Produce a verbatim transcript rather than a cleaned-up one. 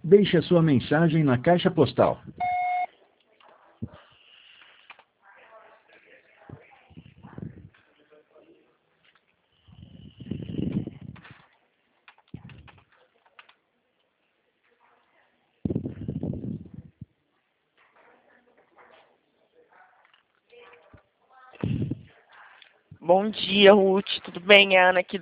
Deixe a sua mensagem na caixa postal. Bom dia, Ruth. Tudo bem? É a Ana aqui